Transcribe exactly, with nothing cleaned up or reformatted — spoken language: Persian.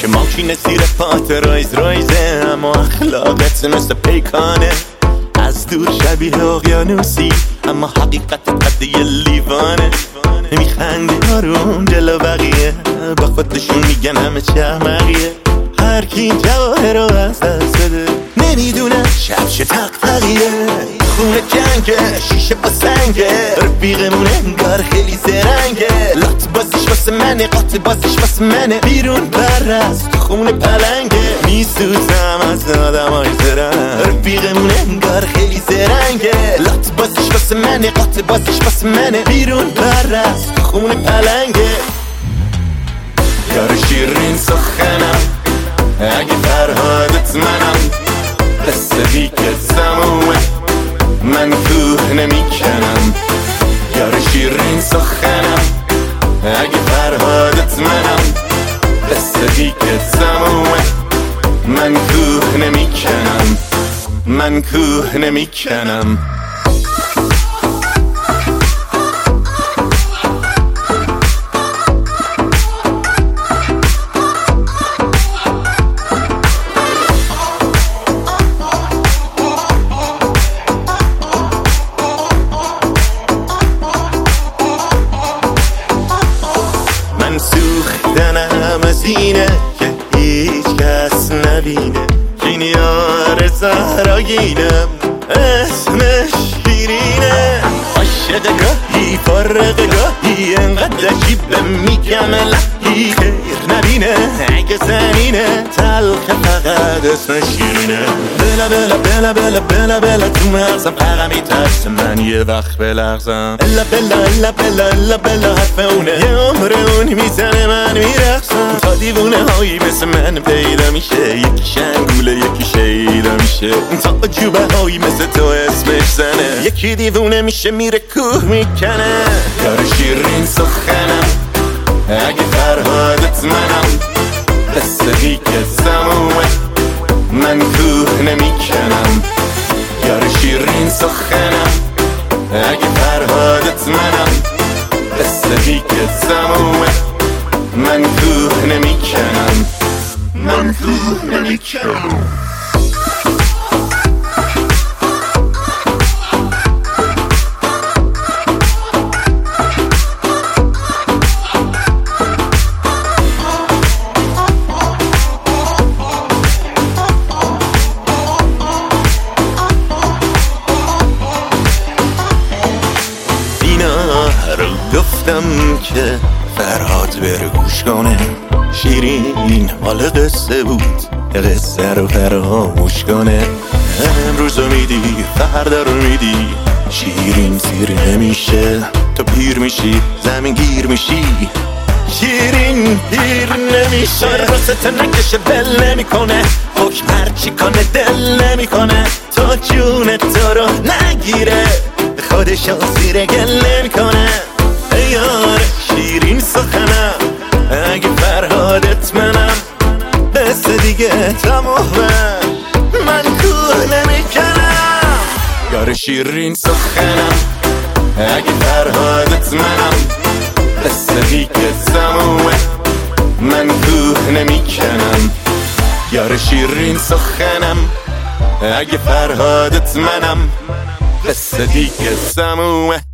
که ماشین زیر پات رایز رایزه، اما اخلاقت مثل پیکانه. از دور شبیه اقیانوسی اما حقیقت قد یه لیوانه. میخنده آروم جلو بقیه، با خودشون میگن همه چه احمقیه. هر کی جواهر رو از دست بده نمیدونه شب چه تق تقیه. خونه جنگه، شیشه با سنگه، رفیقمون انگار خیلی زرنگه. لات بازیش واسه منه، قاط بازیش واسه منه. بیرون برست خونه پلنگه، میسوزم از آدمای زرنگ. رفیقمون انگار خیلی زرنگه. لات بازیش واسه منه، قاط بازیش واسه منه. بیرون برست خونه پلنگه. یار شیرین سخنم اگه فرهادت منم، قصه دیگه تمومه من کوه نمیکنم. یار شیرین سخنم اگه فرهادت منم، قصه دیگه تمومه من کوه نمیکنم. من کوه نمیکنم. من سوختنم از اینه که هیچ کس نبینه. این یار زهراگینم اسمش شیرینه. عاشق گاهی فارغ گاهی انقدر عجیبه میگم الهی خیر نبینه. اگه زنینه تلخ فقط اسمش شیرینه. بلا بلا بلا بلا بلا بلا تو مغزم فقط میترسه من یه وقت بلغزم. الا بلا الا بلا الا بلا حرف اونه، یه عمر اون میزنه من میرقصم. تا دیوونه هایی مثل من پیدا میشه، یکی شنگوله یکی شیدا میشه. تا عجوبه هایی مثل تو اسمش زنه، یکی دیوونه میشه میره کوه میکنه. یار شیرین سخنم اگه فرهادت منم، قصه دیگه تمومه من کوه نمیکنم. یار شیرین سخنم اگه فرهادت منم، قصه دیگه تمومه من کوه نمیکنم. من کوه نمیکنم. گفتم که فرهاد بره گوش کنه. شیرین مال قصه بود، قصه رو فراموش کنه. امروز رو میدی فردا رو میدی، شیرین سیر نمیشه. تو پیر میشی زمین گیر میشی، شیرین پیر نمیشه. راست نکشه بل نمیکنه، حکم هرچی کنه دل نمیکنه. تا جون تو رو نگیره خودشو زیر گل نمیکنه. یار شیرین سخنم اگه فرهادت منم، قصه دیگه تمومه من کوه نمیکنم. یار شیرین سخنم اگه فرهادت منم، قصه دیگه تمومه من کوه نمیکنم. یار شیرین سخنم اگه فرهادت منم، قصه دیگه تمومه